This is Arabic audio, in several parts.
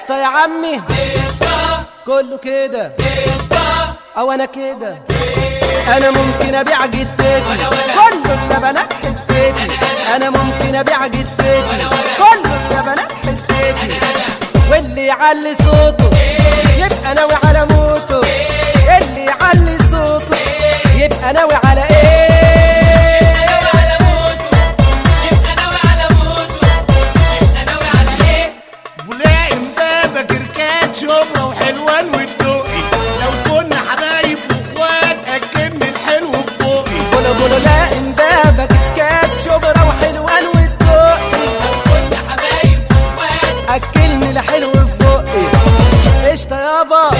قشطة يا عمي كله كده او انا كده. انا ممكن ابيع جدتي كله اللبنات حتتي. انا ممكن ابيع جدتي كله اللبنات حتتي. واللي يعلي صوته يبقى ناوي على موته. اللي يعلي صوته يبقى ناوي على ايه؟ شبرا وحلوان والدقي لو كنا حبايب واخوات اكلني الحلو ببقي. بولو بولو لا امبابك كات شبرا وحلوان والدقي لو كنا حبايب واخوات اكلني الحلو ببقي. قشطة يابا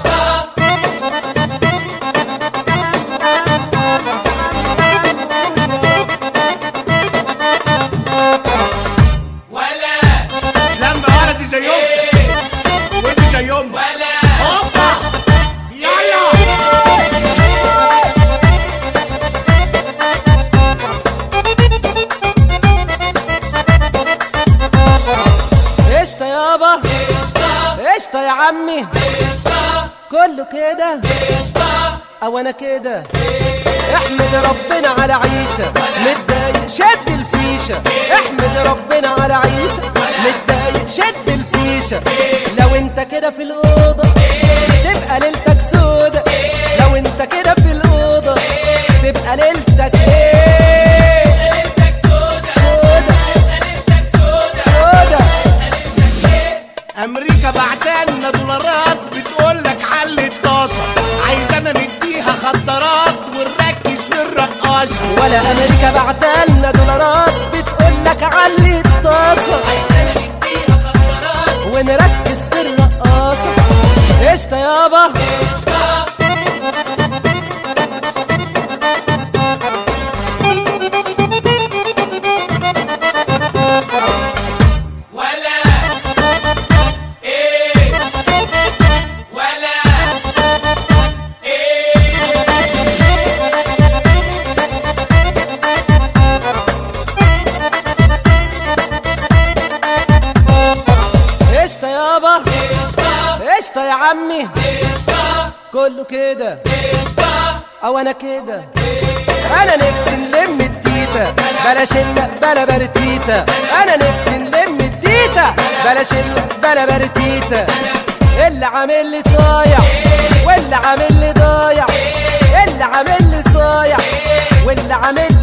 قشطة يا عمي كله كده او انا كده. احمد ربنا على عيشة متضايق شد الفيشة. احمد ربنا على عيشة متضايق شد الفيشة. لو انت كده في الأوضة تبقى ليلتك سودة. لو انت كده في الأوضة تبقى ليلتك ايه؟ سودة سودة. امريكا بعتالنا دولارات بتقولك علي الطاسه. عايزانا نديها خطرات ونركز في الرقاصه. ولا امريكا بعتالنا دولارات بتقولك علي الطاسه. عايزانا نديها خطرات ونركز في الرقاصه. قشطه يابا قشطة يا عمي كله كده او انا كده. انا نفسي نلم التيتا بلاش بلا برتيتا. انا نفسي نلم التيتا بلاش بلا برتيتا. اللي عامل لي صايع واللي عامل لي ضايع. اللي عامل لي صايع واللي عامل